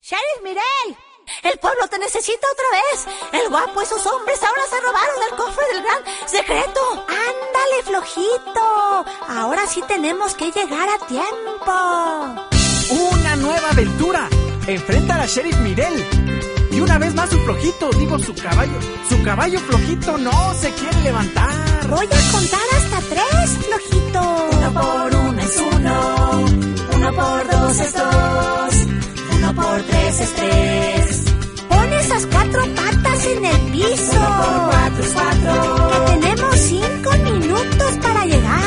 ¡Sheriff Mirel! ¡El pueblo te necesita otra vez! ¡El guapo y sus hombres ahora se robaron el cofre del gran secreto! ¡Ándale, flojito! Ahora sí tenemos que llegar a tiempo. ¡Una nueva aventura! Enfrenta a la Sheriff Mirel. Y una vez más su flojito, su caballo flojito no se quiere levantar. Voy a contar hasta 3, flojito. 1 por 1 es 1, 1 por 2 es 2.